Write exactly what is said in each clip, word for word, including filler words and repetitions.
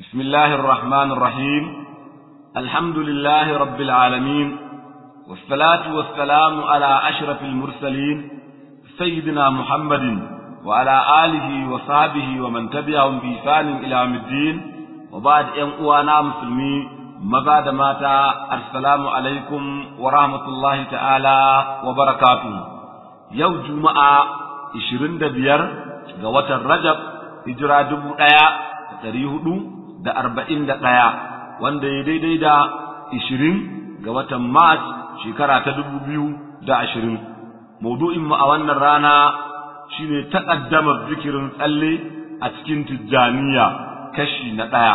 بسم الله الرحمن الرحيم. الحمد لله رب العالمين، والصلاة والسلام على أشرف المرسلين سيدنا محمد وعلى آله وصحبه ومن تبعهم بإحسان إلى يوم الدين. وبعد أن أوانا مسلمين مبعد ماتا السلام عليكم ورحمة الله تعالى وبركاته. يوم جمعة عشرين دبير غوة الرجب هجرة دبو دايا تريهدو da arba'in da ɗaya wanda ya daidai da ishirin ga watan Mars shekara ta dubu biyu da ashirin. Maudu'in mu a wannan rana shine taƙaddamar zikirin tsalle a cikin Tijjaniya kashi na ɗaya.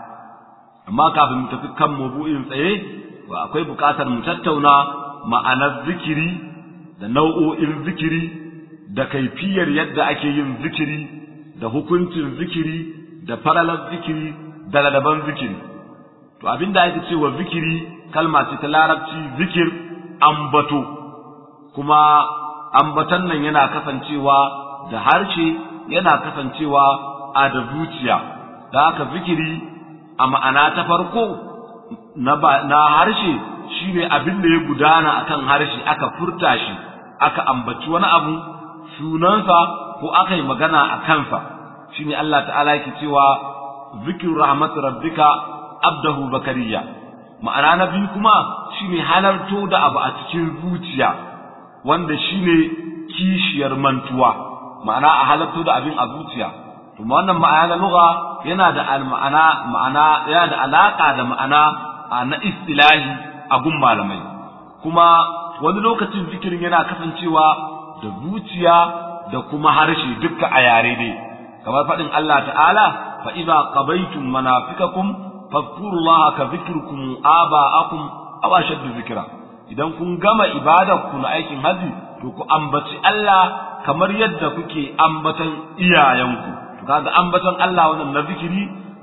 Amma kafin mu tafi kan maudu'in tsaye, ba akwai buƙatar mu tattauna ma'anar zikiri da nau'o'in zikiri da kaifiyar yadda ake yin zikiri da hukuncin zikiri da faralar zikiri da ladaban zikiri. To abinda ake cewa zikiri kalma ce ta larabci, zikir ambato, kuma ambatan nan yana kasancewa da harshe, yana kasancewa a da zuciya. Da haka zikiri a ma'ana ta farko na, na harshe shine abin da ya gudana akan harshe, aka furta shi, aka ambaci wani abu sunansa ko aka yi magana a kansa. Shine Allah ta'ala yake cewa zikru rahmat rabbika abdahu zakariya. Ma'ana na biyu kuma shine halarto da abu a cikin zuciya, wanda shine kishiyar mantuwa, ma'ana a halarto da abin a zuciya. To wannan ma'ana na lugha yana da ma'ana ma'ana yana da alaka da ma'ana na istilahi a gun malamai. Kuma wani lokacin zikirin yana kasancewa da zuciya da kuma harshe duka a yare dai, kamar faɗin Allah ta'ala fa idza qabaitum manafikakum fadhkurullaha ka dhikrikum aba'akum aw ashaddu dhikra. Idan kun gama ibadar ku na aikin haji, to ku ambaci Allah kamar yadda kuke ambatan iyayenku. To kaga ambatan Allah wannan na zikiri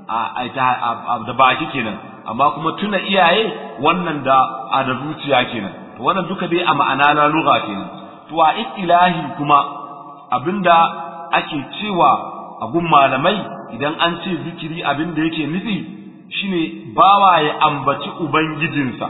a da baki kenan, amma kuma tuna iyaye wannan da a da zuciya kenan. To wannan duka dai a ma'ana na lugha kenan. To a istilahi kuma abinda ake cewa a gun malamai idan an ce zikiri abin da yake nufi shine bawa ya ambaci ubangijinsa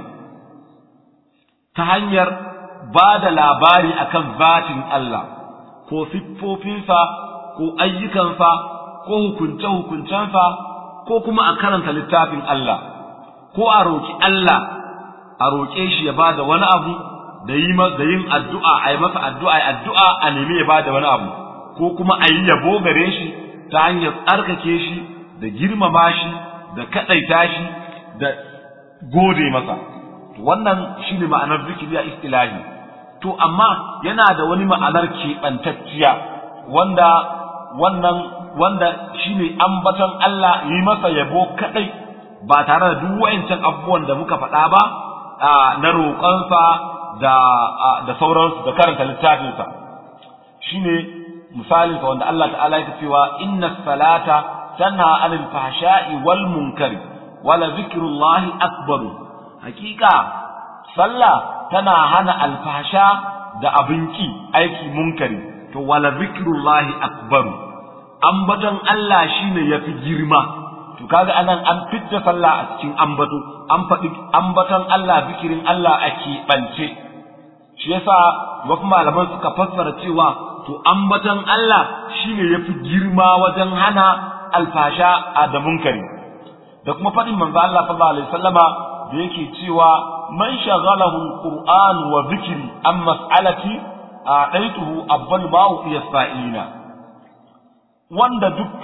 ta hanyar ba da labari akan zatin Allah ko siffofinsa ko ayyukansa ko hukunce-hukuncensa ko kuma a karanta littafin Allah ko a roƙi Allah a roƙe shi ya ba da wani abu da yin addu'a a yi masa addu'a ya addu'a a nemi ya ba da wani abu, ko kuma a yi yabo gare shi ta hanyar tsarkake shi da girmama shi da kaɗaita shi da gode masa. Wannan shi ne ma'anar zikiri a istilahi. To amma yana da wani ma'anar keɓantacciya wanda wannan wanda shi ne ambaton Allah, yi masa yabo kaɗai ba tare da duk wa'incan abubuwan da muka faɗa ba na roƙonsa da da sauransu da karanta littafinsa. Shine misalin sa wanda Allah ta'ala yake cewa inna salata tanha 'anil fahsha'i wal munkari wa la zikrullahi akbar. Hakika sallah tana hana alfasha da abinki aiki munkari, to wa la zikrullahi akbar. Ambaton Allah shine yafi girma. To kaga anan an fitta sallah a cikin ambato, an faɗi ambaton Allah, zikirin Allah a keɓance. Shi yasa wasu malaman suka fassara cewa to ambaton Allah shine yafi girma wajen hana alfasha a da munkari. Da kuma faɗin manzo Allah sallallahu alaihi wasallama da yake cewa man shaghalahu alquran wa dhikri am mas'alati a'taituhu abban ma'u yasfa'ina. Wanda duk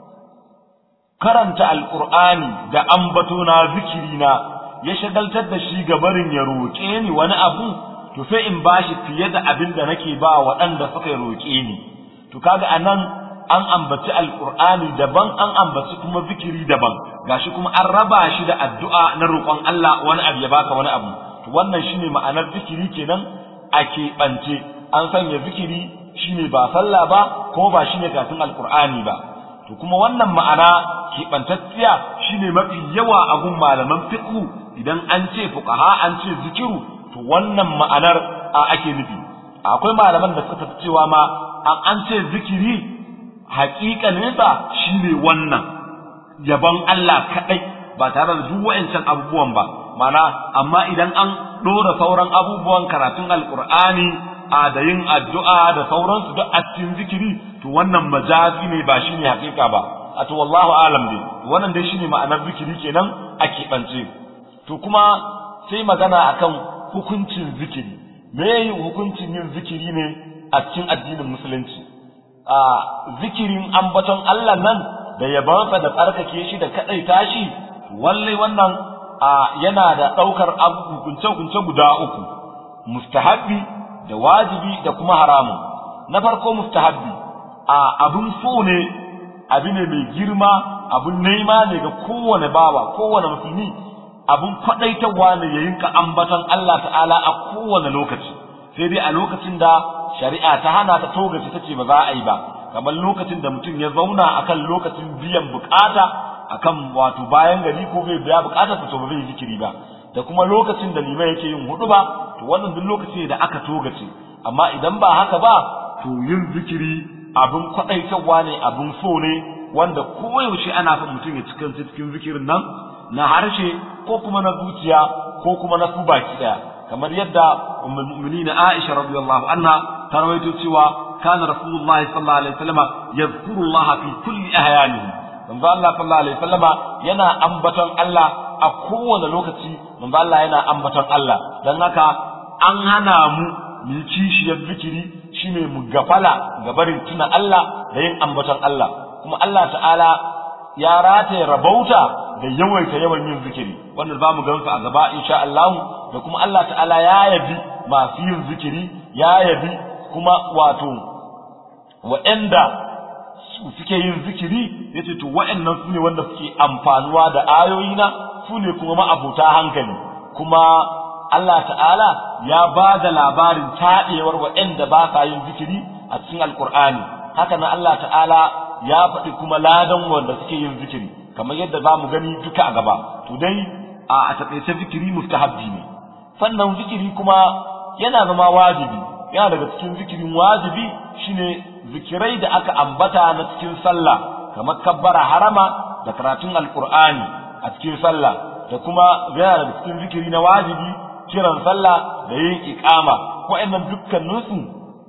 karanta alqur'ani da ambato na zikiri na ya shagaltar da shi gabarin ya roƙe ni wani abu, to sai in bashi fiye da abin da nake ba waɗanda suka roƙe ni. To kaga anan an ambaci alqur'ani daban, an ambaci kuma zikiri daban, gashi kuma an raba shi da addu'a na roƙon Allah wani abu ya baka wani abu. To wannan shine ma'anar zikiri kenan a keɓance. An sanya zikiri shine ba sallah ba ko ba shine karatun alqur'ani ba. To kuma wannan ma'ana keɓantacciya shine mafi yawa a gun malaman fiqh. Idan an ce fuqaha an ce zikiru, to wannan ma'anar ake nufi. Akwai malaman da suka cewa ma an ce zikiri haƙiƙaninsa shine wannan, yabon Allah kadai ba tare da duk wayancan abubuwan ba mana amma idan an dora sauran abubuwan karatun alqur'ani a da yin addu'a da sauransu duk a cikin zikiri to wannan majazi ne ba shine hakika ba a to wallahu alam dai wannan dai shine ma'anar zikiri kenan a keɓance to kuma sai magana akan hukuncin zikiri me hukuncin yin zikiri ne a cikin addinin musulunci a zikirin ambaton Allah nan da yabansa da tsarkake shi da kadaita shi walle wannan a yana da daukar hukunce hukunce guda uku mustahabbi da wajibi da kuma haramu na farko mustahabbi a abun so ne abu ne mai girma abun nema ne ga kowane bawa kowane musulmi abun kwadaitawa ne yayin ka ambaton Allah ta'ala a kowane lokaci sai dai a lokacin da shari'a ta hana ta togaci tace ba za a yi ba kamar lokacin da mutum ya zauna akan lokacin biyan bukata akan wato bayan gari ko bai biya bukatar sa to ba zai zikiri ba da kuma lokacin da limai yake yin hudu ba to wannan duk lokaci da aka togace amma idan ba haka ba to yin zikiri abun kwadaitawa ne abun so ne wanda koyaushe ana son mutum ya cikin cikin zikirin nan na harshe ko kuma na zuciya ko kuma na su baki daya kamar yadda ummul mu'minin Aisha radiyallahu anha ta rawaito cewa kana rasulullahi sallallahu alaihi wasallam yadhkurullaha fi kulli ahyanihi manzo Allah sallallahu alaihi wasallam yana ambaton Allah a kowane lokaci manzo Allah yana ambaton Allah dan haka an hana mu mu kishiyar zikiri shine mu gafala ga barin tuna Allah da yin ambaton Allah kuma Allah ta'ala ya rataye rabauta da yawaita yawan yin zikiri wannan zamu gansu a gaba insha Allah da kuma Allah ta'ala ya yabi masu yin zikiri ya yabi kuma wato wa'anda suke yin zikiri yace to wa'annan sune wanda suke amfanuwa da ayoyina sune kuma ma'abuta hankali kuma Allah ta'ala ya bada labarin taɗewar wa'anda ba sa yin zikiri a cikin alqur'ani haka nan Allah ta'ala ya faɗi kuma ladan wanda suke yin zikiri kamar yadda zamu gani duka a gaba to dai a takaice zikiri mustahabbi ne sannan zikiri kuma yana zama wajibi yana daga cikin zikirin wajibi shine zikirai da aka ambata na cikin sallah kamar kabbara harama da karatun alqur'ani a cikin sallah da kuma yana daga cikin zikiri na wajibi kiran sallah da yin iqama wa'annan dukkaninsu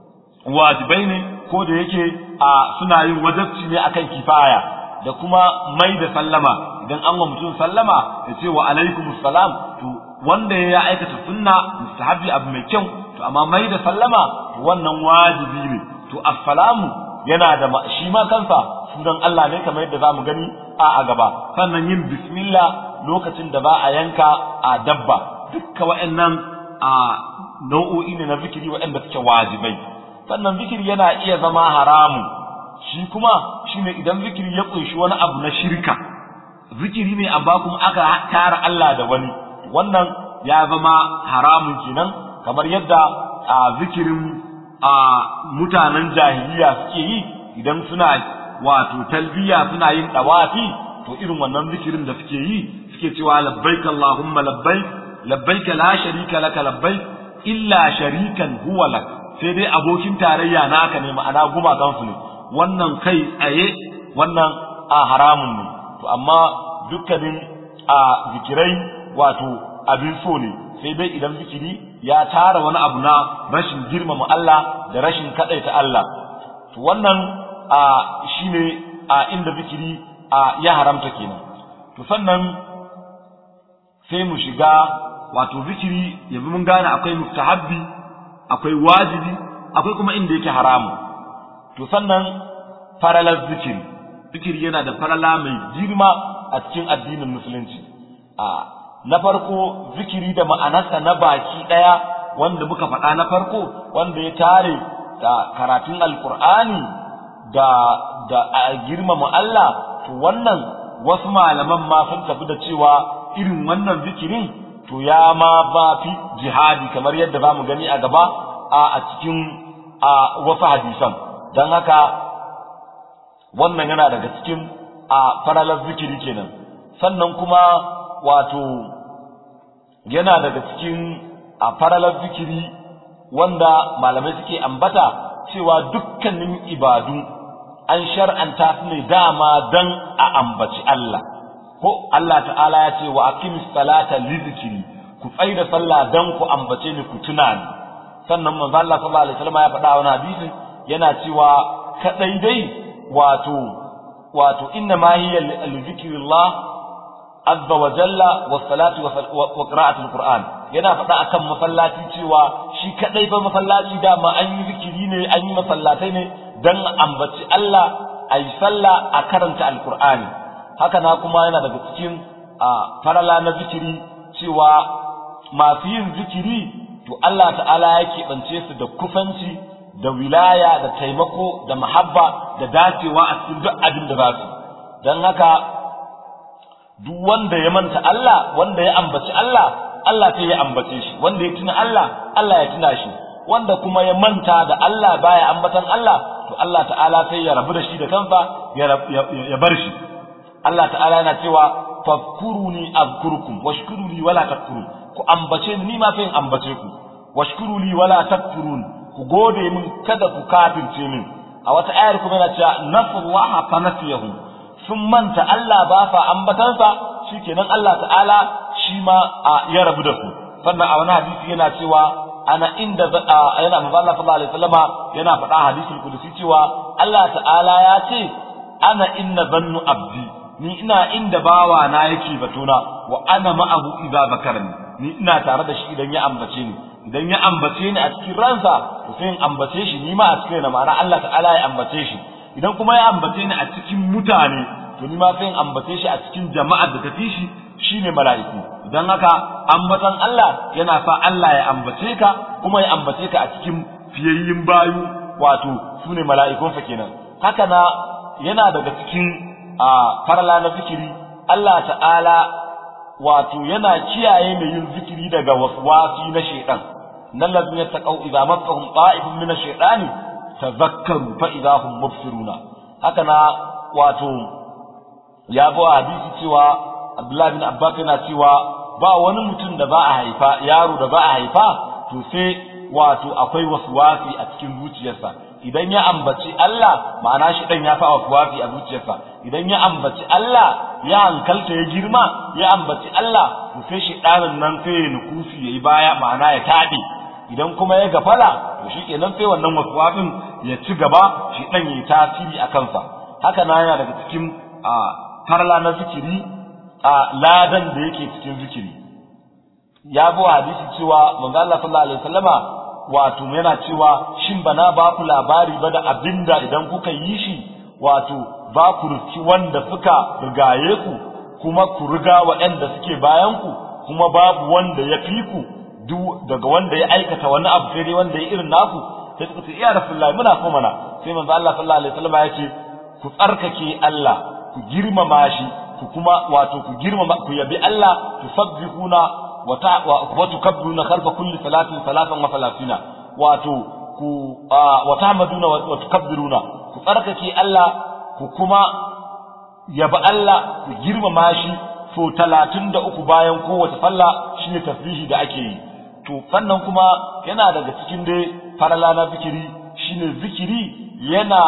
wajibai ne ko da yake a suna yin wajibci ne akan kifaya da kuma mai da sallama idan an wa mutum sallama ya ce wa alaikumus salam to wanda ya aikata sunna mustahabi abu mai kyau to amma mai da sallama to wannan wajibi ne to assalamu yana da shi ma kansa sunan Allah ne kamar yadda zamu gani a a gaba sannan yin bismillah lokacin da ba a yanka a dabba dukkan wa'annan a nau'o'i ne na zikiri wa'anda suke wajibai sannan zikiri yana iya zama haramu shi kuma shine idan zikiri ya kunshi wani abu na shirka zikiri ne amma kuma aka tara Allah da wani wannan ya zama haramun kenan kamar yadda a zikirin a mutanen jahiliya suke yi idan suna wato talbiya suna yin dawafi to irin wannan zikirin da suke yi suke cewa labbaik allahumma labbaik labbaik la sharika laka labbaik illa sharikan huwa lak sai dai abokin tarayya naka ne ma'ana gumakan su ne wannan kai tsaye wannan a haramun ne to amma dukkanin a zikirai wato abin so ne sai dai idan zikiri ya tara wani abu na rashin girmama Allah da rashin kadaita Allah to wannan a shine a inda zikiri a ya haramta kenan to sannan sai mu shiga wato zikiri yanzu mun gane akwai mustahabbi akwai wajibi akwai kuma inda yake haramu to sannan faralar zikiri zikiri yana da farala mai girma a cikin addinin musulunci a na farko zikiri da ma'anarsa na baki daya wanda muka faɗa na farko wanda ya tare da karatun alqur'ani da da girmama Allah to wannan wasu malaman ma sun tafi da cewa irin wannan zikirin to ya ma ba fi jihadi kamar yadda zamu gani a gaba a cikin a wasu hadisan dan haka wannan yana daga cikin a faralar zikiri kenan sannan kuma wato yana daga cikin a faralar zikiri wanda malamai suke ambata cewa dukkanin ibadu an shar'anta su ne dama dan a ambaci Allah ko Allah ta'ala ya ce wa aqimis salata li dhikri ku tsaida sallah dan ku ambace ni ku tuna ni sannan manzo Allah sallallahu alaihi wasallam ya faɗa wani hadisi yana cewa kadai dai wato wato inna ma hiya li dhikrillah azza wa jalla was salati wa qira'atul qur'an yana faɗa akan masallaci cewa shi kadai fa masallaci dama an yi zikiri ne an yi masallatai ne dan ambaci Allah ayi sallah a karanta alqur'ani haka na kuma yana daga cikin farala na zikiri cewa masu yin zikiri to Allah ta'ala ya keɓance su da kufanci da wilaya da taimako da mahabba da dacewa a cikin duk abin da za su don haka duk wanda ya manta Allah wanda ya ambaci Allah Allah sai ya ambace shi wanda ya tuna Allah Allah ya tuna shi wanda kuma ya manta da Allah baya ambatan Allah to Allah ta'ala sai ya rabu da shi da kansa ya bar shi Allah ta'ala yana cewa fadkuruni azkurkum washkuruli wala takfurun ku ambace ni ma sai in ambace ku washkuruli wala takfurun ku gode min kada ku kafirce min a wata ayar kuma yana cewa nasallaha fa nasiyahu sun manta Allah ba fa ambatansa shikenan Allah ta'ala shi ma ya rabu da su sannan a wani hadisi yana cewa ana inda yana manzo Allah sallallahu alaihi wasallama yana faɗa hadisul qudusi cewa Allah ta'ala ya ce ana inna zannu abdi ni ina inda bawa na yake batuna wa ana ma'ahu idza zakarani ni ina tare da shi idan ya ambace ni idan ya ambace ni a cikin ransa to sai in ambace shi ni ma a cikin na ma'ana Allah ta'ala ya ambace shi idan kuma ya ambace ni a cikin mutane to ni ma sai in ambace shi a cikin jama'ar da tafi shi shine mala'iku idan haka ambatan Allah yana sa Allah ya ambace ka kuma ya ambace ka a cikin fiyayyin bayu wato sune mala'ikun fa kenan haka na yana daga cikin a farla na zikiri Allah ta'ala wato yana kiyaye mai yin zikiri daga waswasi na shaytan nan lazim yattaqau idza massahum ta'ifun min ash-shaytani tadhakkaru fa idza hum mubsiruna haka na wato ya zo hadisi cewa Abdullah bin Abbas yana cewa ba wani mutum da ba a haifa yaro da ba a haifa to sai wato akwai waswasi a cikin zuciyarsa idan ya ambaci Allah ma'ana shi dan ya fa waswasi a zuciyarsa idan ya ambaci Allah ya hankalta ya girma ya ambaci Allah to sai shi ɗanin nan sai ya nukusi yayi baya ma'ana ya tabe idan kuma ya gafala to shikenan sai wannan waswasin ya ci gaba shi dan yayi tasiri a kansa haka na yana daga cikin farla na zikiri a ladan da yake cikin zikiri ya bo hadisi cewa manzo Allah sallallahu alaihi wasallama wato yana cewa shin bana ba ku labari ba da abinda idan kuka yi shi wato ba ku rufi wanda suka rigaye ku kuma ku riga waɗanda suke bayan ku kuma babu wanda ya fi ku duk daga wanda ya aikata wani abu sai dai wanda ya irin naku sai suka ce ya rasulullahi muna so mana sai manzo Allah sallallahu alaihi wasallama ya ce ku tsarkake Allah ku girmama shi ku kuma wato ku girmama ku yabi Allah tusabbihuna wa tukabbiruna khalfa kulli salatin salatan wa salatina wato ku wa tahmaduna wa tukabbiruna ku tsarkake Allah ku kuma yabi Allah ku girmama shi so talatin da uku bayan kowace sallah shine tasbihi da ake yi to sannan kuma yana daga cikin dai farala na zikiri shine zikiri yana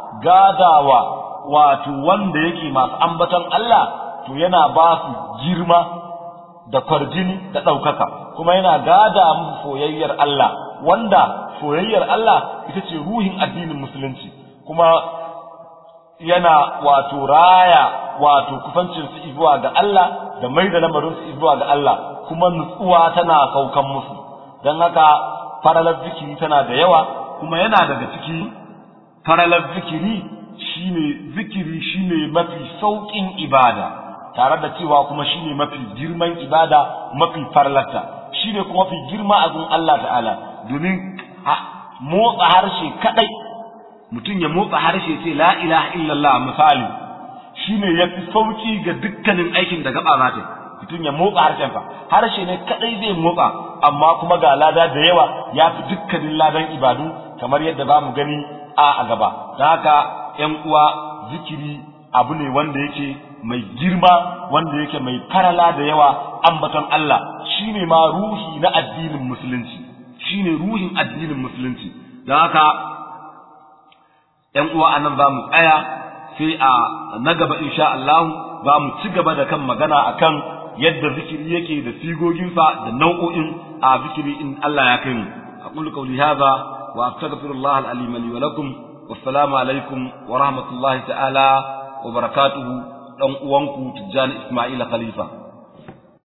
gadawa wato wanda yake masu ambaton Allah to yana ba su girma da kwarjini da ɗaukaka kuma yana gada musu soyayyar Allah wanda soyayyar Allah ita ce ruhin addinin musulunci kuma yana wato raya wato kufancin su zuwa ga Allah da mai da lamarin su zuwa ga Allah kuma nutsuwa tana saukan musu don haka faralar zikiri tana da yawa kuma yana daga ciki faralar zikiri shine zikiri shine mafi saukin ibada tare da cewa kuma shine mafi girman ibada mafi farlata shine kuma mafi girma a gun Allah ta'ala domin motsa harshe kadai mutum ya motsa harshe ce la ilaha illallah misali shine yafi sauki ga dukkanin aikin da gaba zata mutum ya motsa harshen fa harshe ne kadai zai motsa amma kuma ga lada da yawa yafi dukkanin ladan ibadu kamar yadda zamu gani a a gaba dan haka ƴan uwa zikiri abu ne wanda yake mai girma wanda yake mai farala da yawa ambaton Allah shine ma ruhi na addinin musulunci shine ruhin addinin musulunci dan haka ƴan uwa anan za mu tsaya sai a na gaba insha Allah za mu ci gaba da kan magana akan yadda zikiri yake da sigoginsa da nau'o'in a zikiri in Allah ya kai mu aqulu qawli hadha wa astaghfirullah al-alim li wa lakum wassalamu alaikum wa rahmatullahi ta'ala wa barakatuhu dan uwanku Tijjani Ismaila Khalifa.